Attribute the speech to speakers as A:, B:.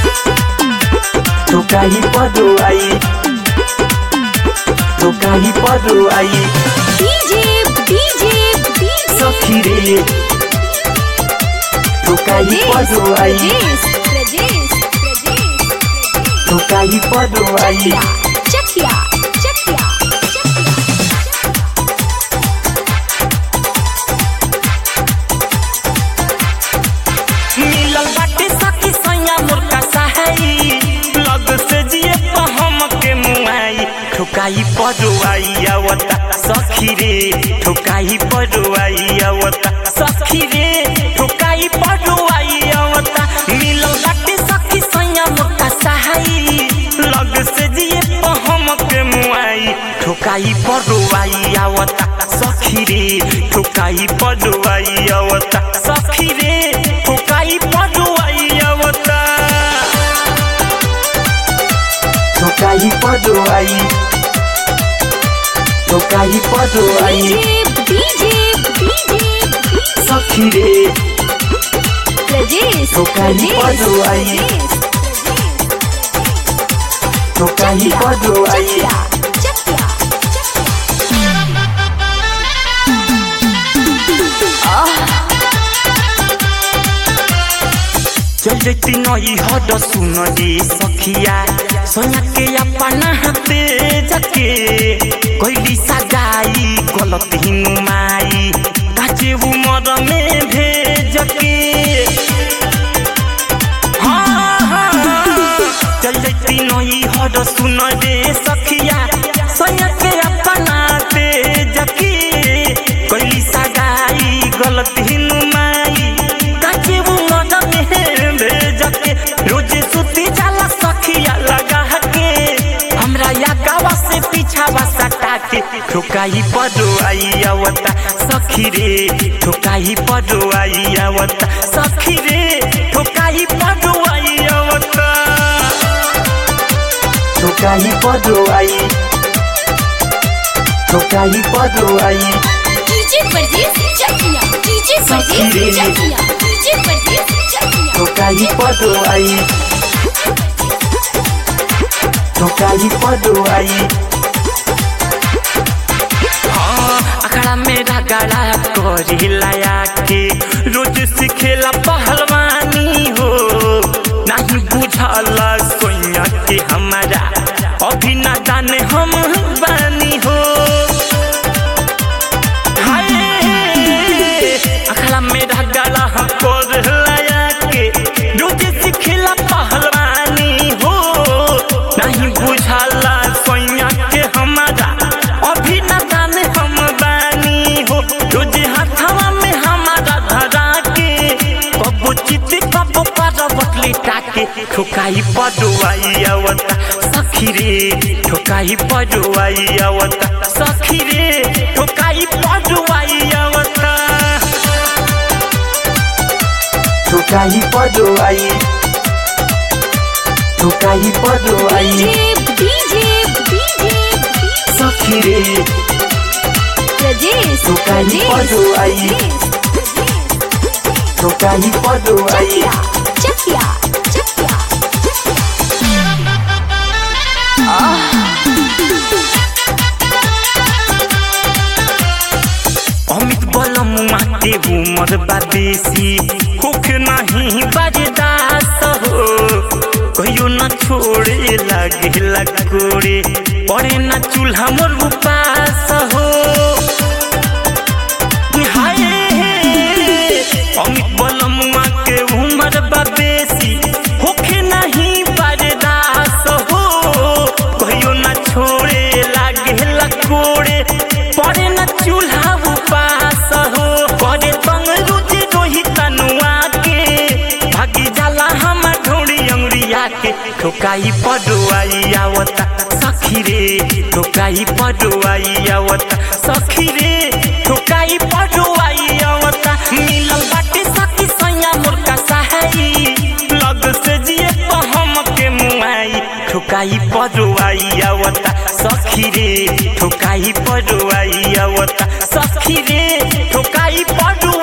A: ठोकाई पडुआई ठोकाई पडुआई
B: डीजे
A: सखी रे ठोकाई पडुआई ठोकाई पडुआई
B: चकिया
A: मिलल बाटे सखी सैया मुर्का सहाई लग से जिए हम के मुआई ठोकाई पडुआई आवता सखी रे ठोकाई पडुआई आवता सखी रे ठोकाई पडुआई आवता मिलल बाटे सखी सैया मुर्का सहाई लग से जिए हम के मुआई ठोकाई पडुआई आवता सखी रे ठोकाई पडुआई आवता सखी रे ठोकाई पडुआई आवता ठोकाई पडुआई ठोकाई पडुआई सखी रे ठोकाई पडुआई ठोकाई पडुआई चल जैती नई हद सुन रे सखिया सोया के अपना हाथे जाके कोई सगाई गलत ही नुमाई काचे उमर में भेज के चल जैती नई हद सुन रे सखिया सोया के अपना हाथे जाके कोई सगाई गलत ही नुमाई काचे उमर में भेजके रोज सुती जाला सखिया लगा के हमरा या गावा से पीछावा सटा के ठोकाई पडुआई आवता सखी रे ठोकाई पडुआई आवता सखी रे ठोकाई पडुआई आवता ठोकाई पडुआई ठोकाई पडुआई
B: डीजे परदेस चकिया
A: ठोकाई पडुआई ठोकाई पडुआई अखड़ा मेरा गाड़ा करी लाया के रोज सिखेला पहलवानी हो नहीं बुझाला सोया के हमारा अभी ना जाने हम बानी हो अखड़ा मेरा गाड़ा कर लाया के रोज सिखेला पहलवानी हो नहीं बुझाला सोया के हमारा अभी ना जाने हम बानी हो रोज हाथवा में हमारा धरा के कबो चित कबो पारवट लिटा के ठोकाई पडुआई आवता सखी रे ठोकाई पडुआई आवता सखी रे ठोकाई पडुआई आवता ठोकाई पडुआई ठोकाई पडुआई सखी रे ठोकाई पडुआई ठोकाई पडुआई अमित बलम माते उमर बादेसी होख नहीं बर्दाश्त हो कहियो न छोड़े लगे लकोड़े पड़े न चूल्हा मोर उपास हो अमित बलम के उमर बादेसी होख नहीं बर्दाश्त हो कहियो न छोड़े लगे लकोड़े पड़े न चूल्हा उपास हो करे तंग रुचि रोही तनुआ के भागी जाला हम ढोड़ी अंगुरिया के ठोकाई पडुआई आवता सखी रे ठोकाई पडुआई आवता सखी रे ठोकाई पडुआई आवता मिलल बाटे सखी सैया मुर्का सहाई लग से जिए हम के मुआई ठोकाई पडुआई आवता सखी रे ठोकाई पडुआई आवता सखी रे ठोकाई पडुआई